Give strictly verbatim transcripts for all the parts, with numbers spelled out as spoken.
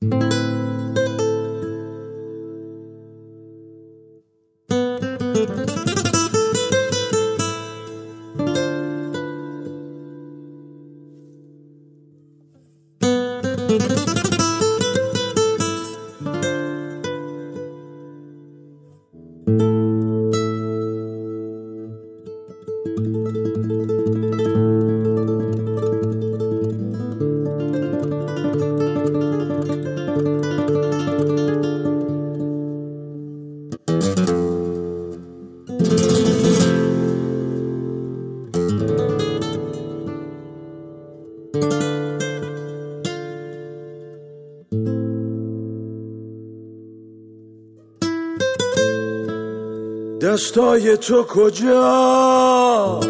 دستای تو کجاست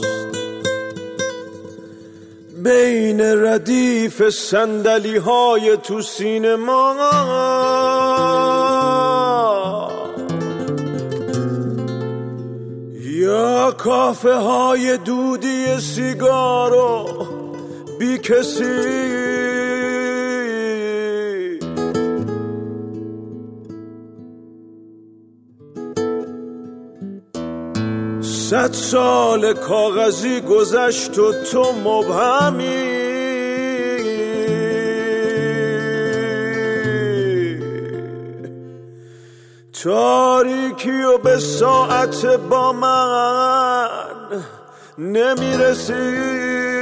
بین ردیف صندلی های تو سینما؟ یا کافه های دودی سیگارو بی کسی؟ صد سال کاغذی گذشت و تو مبهمی، تاریکی و به ساعت با من نمیرسی.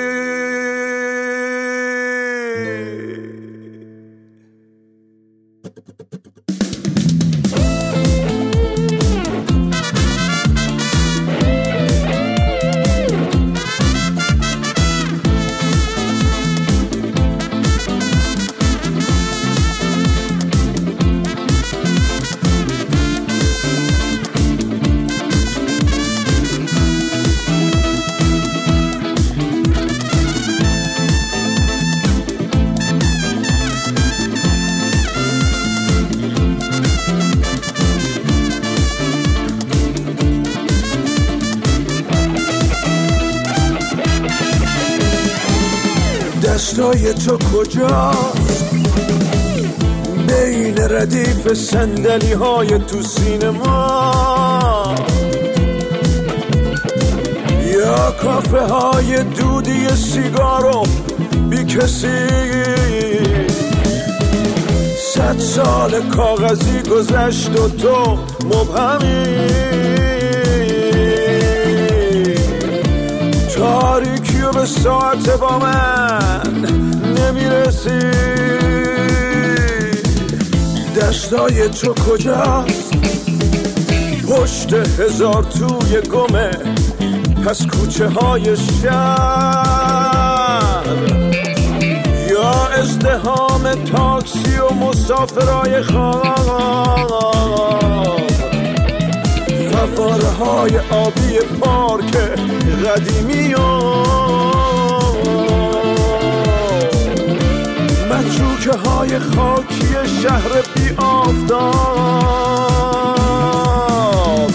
دستای تو کجاست بین ردیف صندلی های تو سینما؟ یا کافه های دودی سیگارو بی کسی؟ صد سال کاغذی گذشت و تو مبهمی، تاریکی و به ساعت با من نمیرسی. دستای تو کجاست پشت هزار توی گمه پس کوچه های شهر؟ یا ازدحام تاکسی و مسافرای خواب؟ فواره های آبی پارک قدیمی و متروکه های خاکی شهر بی آفتاب؟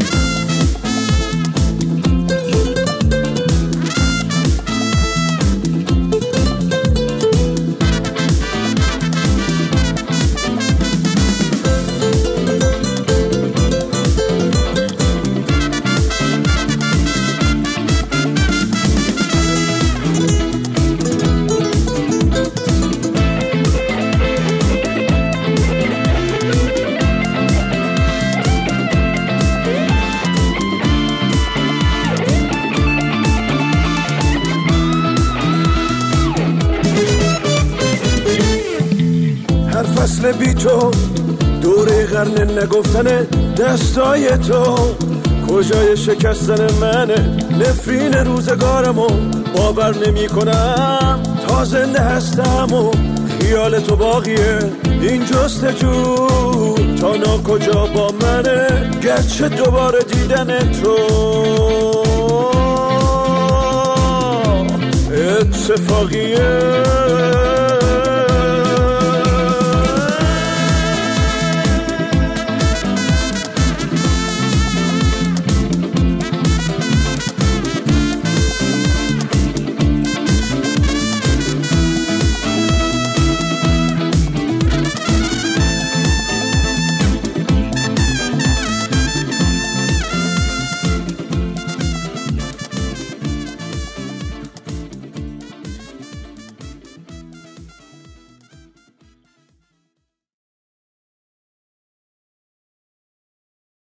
فصل بی تو دوره قرن نگفتن دستای تو کجای شکستن منه؟ نفرین روزگارمو باور نمی کنم تا زنده هستم و خیال تو باقیه این جستجو تا ناکجا با منه. گرچه دوباره دیدن تو اتفاقیه